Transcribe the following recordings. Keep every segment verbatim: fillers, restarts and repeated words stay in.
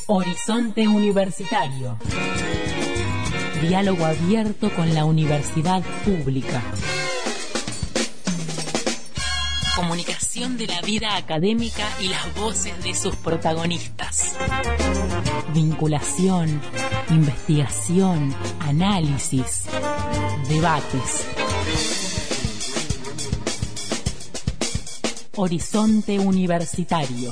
Horizonte Universitario. Diálogo abierto con la universidad pública. Comunicación de la vida académica y las voces de sus protagonistas. Vinculación, investigación, análisis, debates. Horizonte Universitario.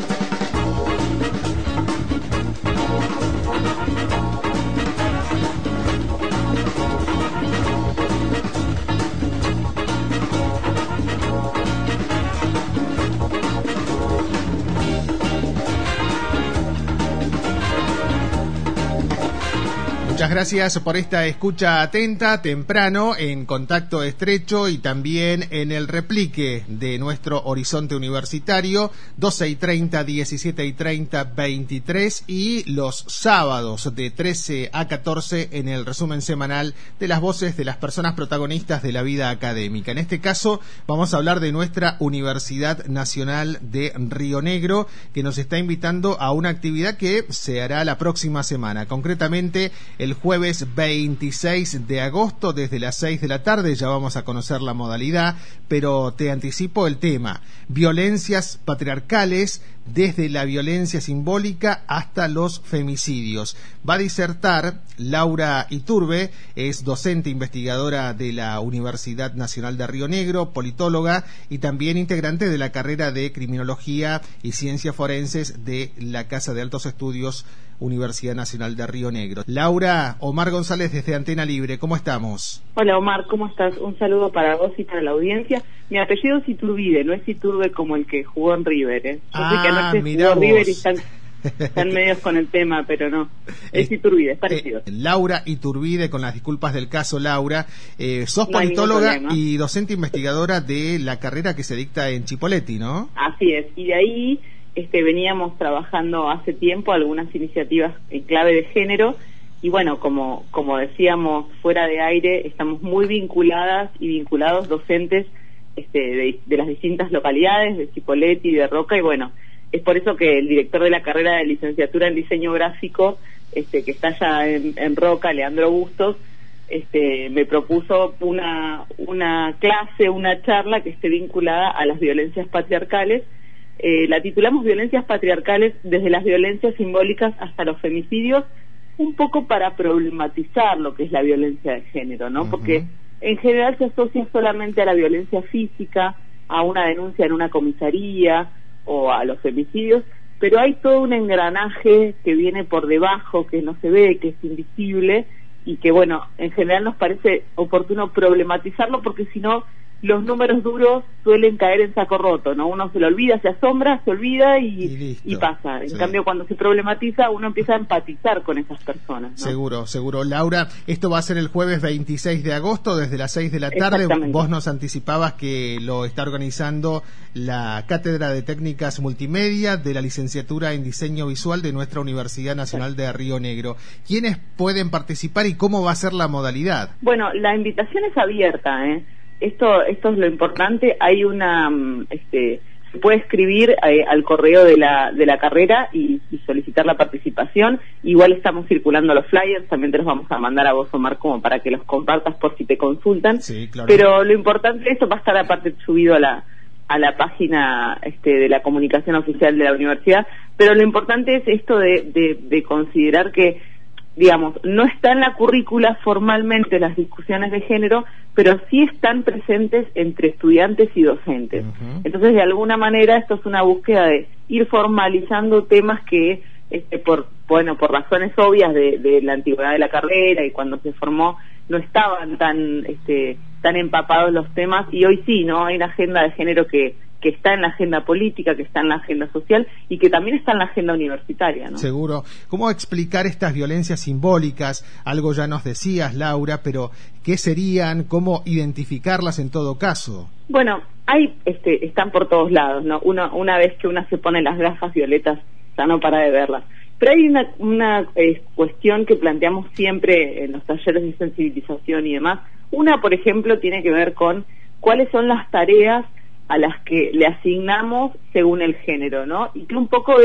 Muchas gracias por esta escucha atenta, temprano, en contacto estrecho y también en el replique de nuestro Horizonte Universitario, doce y treinta, diecisiete y treinta, veintitrés, y los sábados de trece a catorce en el resumen semanal de las voces de las personas protagonistas de la vida académica. En este caso vamos a hablar de nuestra Universidad Nacional de Río Negro, que nos está invitando a una actividad que se hará la próxima semana, concretamente el jueves veintiséis de agosto desde las seis de la tarde. Ya vamos a conocer la modalidad, pero te anticipo el tema: violencias patriarcales, desde la violencia simbólica hasta los femicidios. Va a disertar Laura Iturbe, es docente investigadora de la Universidad Nacional de Río Negro, politóloga y también integrante de la carrera de Criminología y Ciencias Forenses de la Casa de Altos Estudios Universidad Nacional de Río Negro. Laura, Omar González desde Antena Libre, ¿cómo estamos? Hola Omar, ¿cómo estás? Un saludo para vos y para la audiencia. Mi apellido es Iturbide, no es Iturbe como el que jugó en River, ¿eh? Yo ah, sé que anoche mirá jugó vos. River y están, están medios con el tema, pero no. Es Iturbide, es parecido. Eh, Laura Iturbide, con las disculpas del caso, Laura. Eh, sos no politóloga y docente investigadora de la carrera que se dicta en Chipoleti, ¿no? Así es, y de ahí este, veníamos trabajando hace tiempo algunas iniciativas en clave de género. Y bueno, como como decíamos fuera de aire, estamos muy vinculadas y vinculados docentes este, de, de las distintas localidades, de Chipoleti y de Roca, y bueno, es por eso que el director de la carrera de licenciatura en diseño gráfico, este, que está allá en, en Roca, Leandro Bustos, este, me propuso una, una clase, una charla que esté vinculada a las violencias patriarcales. Eh, la titulamos Violencias Patriarcales desde las violencias simbólicas hasta los femicidios, un poco para problematizar lo que es la violencia de género, ¿no? Uh-huh. Porque en general se asocia solamente a la violencia física, a una denuncia en una comisaría o a los femicidios, pero hay todo un engranaje que viene por debajo, que no se ve, que es invisible, y que, bueno, en general nos parece oportuno problematizarlo, porque si no, los números duros suelen caer en saco roto, ¿no? Uno se lo olvida, se asombra, se olvida y, y, y pasa. En sí. cambio, cuando se problematiza, uno empieza a empatizar con esas personas, ¿no? Seguro, seguro. Laura, esto va a ser el jueves veintiséis de agosto, desde las seis de la tarde. Vos nos anticipabas que lo está organizando la Cátedra de Técnicas Multimedia de la Licenciatura en Diseño Visual de nuestra Universidad Nacional de Río Negro. ¿Quiénes pueden participar y cómo va a ser la modalidad? Bueno, la invitación es abierta, ¿eh? Esto, esto es lo importante. Hay una, este, se puede escribir eh, al correo de la de la carrera y, y solicitar la participación. Igual estamos circulando los flyers, también te los vamos a mandar a vos, Omar, como para que los compartas por si te consultan. Sí, claro. Pero lo importante, esto va a estar aparte subido a la a la página este, de la comunicación oficial de la universidad. Pero lo importante es esto de, de, de considerar que, digamos, no está en la currícula formalmente las discusiones de género, pero sí están presentes entre estudiantes y docentes. Uh-huh. Entonces, de alguna manera, esto es una búsqueda de ir formalizando temas que, este, por bueno, por razones obvias de, de la antigüedad de la carrera y cuando se formó, no estaban tan este, tan empapados los temas, y hoy sí, ¿no? Hay una agenda de género que que está en la agenda política, que está en la agenda social y que también está en la agenda universitaria, ¿no? Seguro. ¿Cómo explicar estas violencias simbólicas? Algo ya nos decías, Laura, pero ¿qué serían? ¿Cómo identificarlas en todo caso? Bueno, hay, este, están por todos lados, ¿no? Uno, una vez que una se pone las gafas violetas, ya no para de verlas. Pero hay una, una eh, cuestión que planteamos siempre en los talleres de sensibilización y demás. Una, por ejemplo, tiene que ver con cuáles son las tareas a las que le asignamos según el género, ¿no? Y que un poco es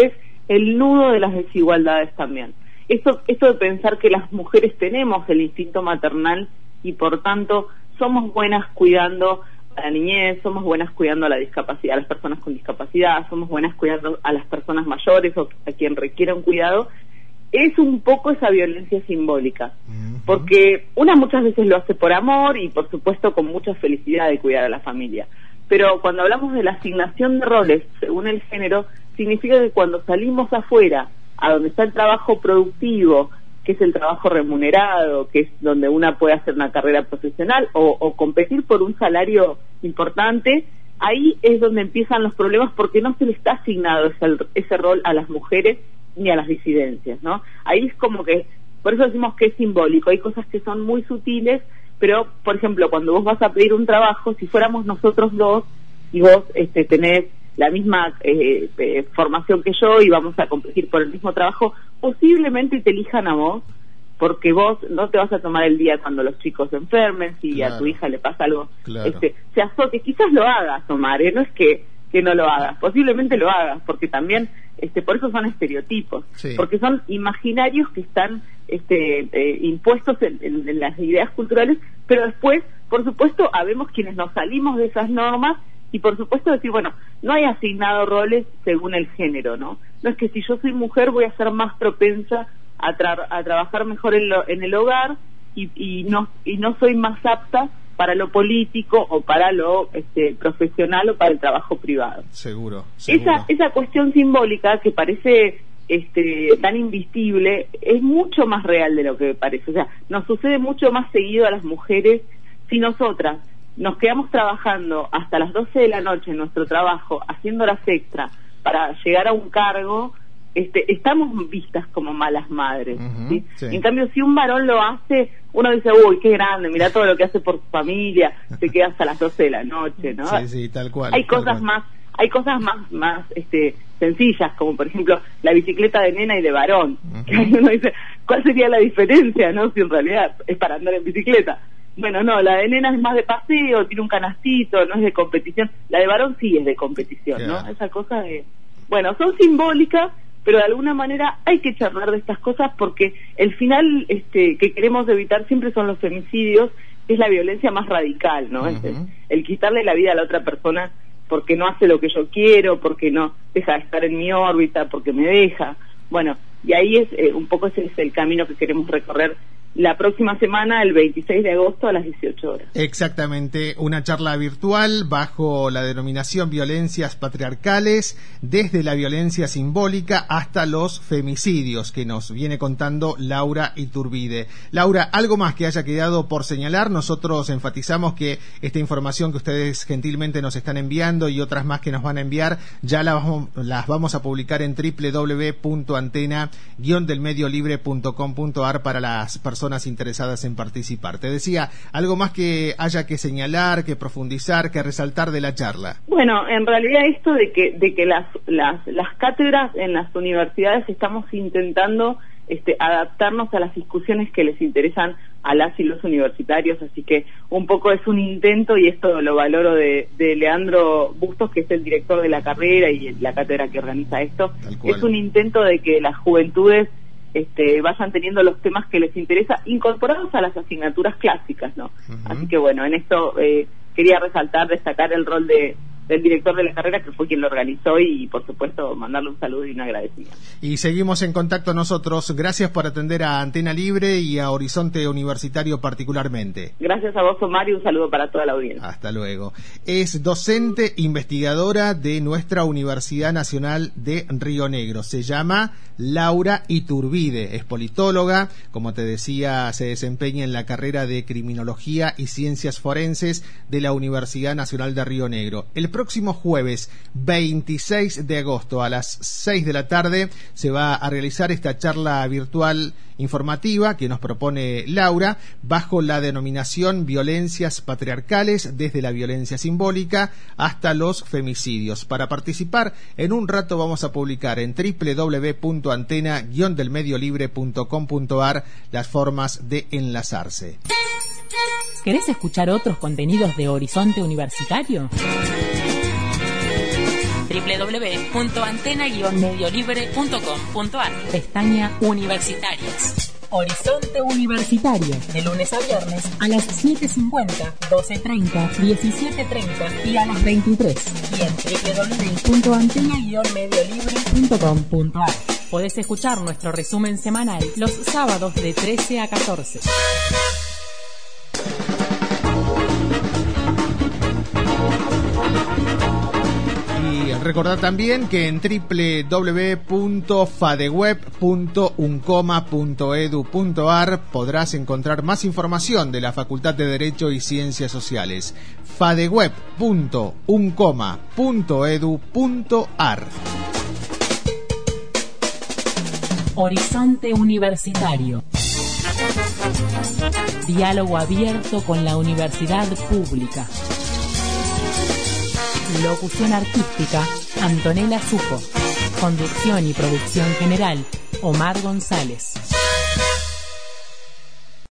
el nudo de las desigualdades también. Esto, esto de pensar que las mujeres tenemos el instinto maternal y por tanto somos buenas cuidando a la niñez, somos buenas cuidando a la discapacidad, a las personas con discapacidad, somos buenas cuidando a las personas mayores o a quien requiera un cuidado, es un poco esa violencia simbólica, uh-huh. porque una muchas veces lo hace por amor y por supuesto con mucha felicidad de cuidar a la familia, pero cuando hablamos de la asignación de roles según el género, significa que cuando salimos afuera, a donde está el trabajo productivo, que es el trabajo remunerado, que es donde una puede hacer una carrera profesional o, o competir por un salario importante, ahí es donde empiezan los problemas porque no se le está asignado ese, ese rol a las mujeres ni a las disidencias, ¿no? Ahí es como que, por eso decimos que es simbólico, hay cosas que son muy sutiles, pero, por ejemplo, cuando vos vas a pedir un trabajo, si fuéramos nosotros dos y vos este, tenés la misma eh, eh, formación que yo y vamos a competir por el mismo trabajo, posiblemente te elijan a vos, porque vos no te vas a tomar el día cuando los chicos se enfermen, si claro. a tu hija le pasa algo, claro. este, se azote, quizás lo hagas, Omar, ¿eh? No es que, que no lo hagas, posiblemente lo hagas, porque también, este, por eso son estereotipos, sí. porque son imaginarios que están este, eh, impuestos en, en, en las ideas culturales, pero después, por supuesto, habemos quienes nos salimos de esas normas. Y por supuesto decir, bueno, no hay asignado roles según el género, ¿no? No es que si yo soy mujer voy a ser más propensa a, tra a trabajar mejor en, lo en el hogar y, y, no, y no soy más apta para lo político o para lo este, profesional o para el trabajo privado. Seguro, seguro. Esa, esa cuestión simbólica que parece este, tan invisible es mucho más real de lo que parece. O sea, nos sucede mucho más seguido a las mujeres si nosotras nos quedamos trabajando hasta las doce de la noche en nuestro trabajo, haciendo horas extra para llegar a un cargo, este, estamos vistas como malas madres, uh-huh, ¿sí? Sí. En cambio, si un varón lo hace, uno dice, uy, qué grande, mira todo lo que hace por su familia, se queda hasta las doce de la noche, ¿no? Sí, sí, tal cual. Hay tal cosas cual. más, hay cosas más, más, este, sencillas, como por ejemplo, la bicicleta de nena y de varón, uh-huh. que uno dice, ¿cuál sería la diferencia, no? Si en realidad es para andar en bicicleta. Bueno, no, la de nena es más de paseo, tiene un canastito, no es de competición. La de varón sí es de competición, yeah. ¿no? Esa cosa de... Bueno, son simbólicas, pero de alguna manera hay que charlar de estas cosas porque el final este, que queremos evitar siempre son los femicidios, que es la violencia más radical, ¿no? Uh-huh. Es el, el quitarle la vida a la otra persona porque no hace lo que yo quiero, porque no deja de estar en mi órbita, porque me deja. Bueno, y ahí es eh, un poco ese es el camino que queremos recorrer la próxima semana, el veintiséis de agosto a las dieciocho horas. Exactamente, una charla virtual bajo la denominación Violencias Patriarcales, desde la violencia simbólica hasta los femicidios, que nos viene contando Laura Iturbide. Laura, ¿algo más que haya quedado por señalar? Nosotros enfatizamos que esta información que ustedes gentilmente nos están enviando y otras más que nos van a enviar, ya las vamos, las vamos a publicar en doble u doble u doble u punto antena guion del medio libre punto com punto a r para las personas interesadas en participar. Te decía, ¿algo más que haya que señalar, que profundizar, que resaltar de la charla? Bueno, en realidad esto de que de que las las, las cátedras en las universidades estamos intentando este, adaptarnos a las discusiones que les interesan a las y los universitarios, así que un poco es un intento, y esto lo valoro de, de Leandro Bustos, que es el director de la carrera y la cátedra que organiza esto, es un intento de que las juventudes Este, vayan teniendo los temas que les interesa incorporados a las asignaturas clásicas, ¿no? Uh-huh. Así que bueno, en esto eh, quería resaltar, destacar el rol de del director de la carrera, que fue quien lo organizó, y por supuesto mandarle un saludo y un agradecimiento. Y seguimos en contacto nosotros. Gracias por atender a Antena Libre y a Horizonte Universitario particularmente. Gracias a vos, Omar, y un saludo para toda la audiencia. Hasta luego. Es docente investigadora de nuestra Universidad Nacional de Río Negro. Se llama Laura Iturbide. Es politóloga, como te decía, se desempeña en la carrera de Criminología y Ciencias Forenses de la Universidad Nacional de Río Negro. El próximo jueves veintiséis de agosto a las seis de la tarde se va a realizar esta charla virtual informativa que nos propone Laura bajo la denominación Violencias Patriarcales, desde la violencia simbólica hasta los femicidios. Para participar, en un rato vamos a publicar en doble u doble u doble u punto antena guion del medio libre punto com punto a r las formas de enlazarse. ¿Querés escuchar otros contenidos de Horizonte Universitario? doble u doble u doble u punto antena guion medio libre punto com punto a r. Pestaña Universitarios. Horizonte Universitario, de lunes a viernes a las siete cincuenta, doce treinta, diecisiete treinta y a las veintitrés. Y en doble u doble u doble u punto antena guion medio libre punto com punto a r. Podés escuchar nuestro resumen semanal los sábados de trece a catorce. Recordad también que en doble u doble u doble u punto fadeweb punto uncoma punto edu punto a r podrás encontrar más información de la Facultad de Derecho y Ciencias Sociales. fadeweb punto uncoma punto edu punto a r. Horizonte Universitario. Diálogo abierto con la universidad pública. Locución artística, Antonella Suco. Conducción y producción general, Omar González.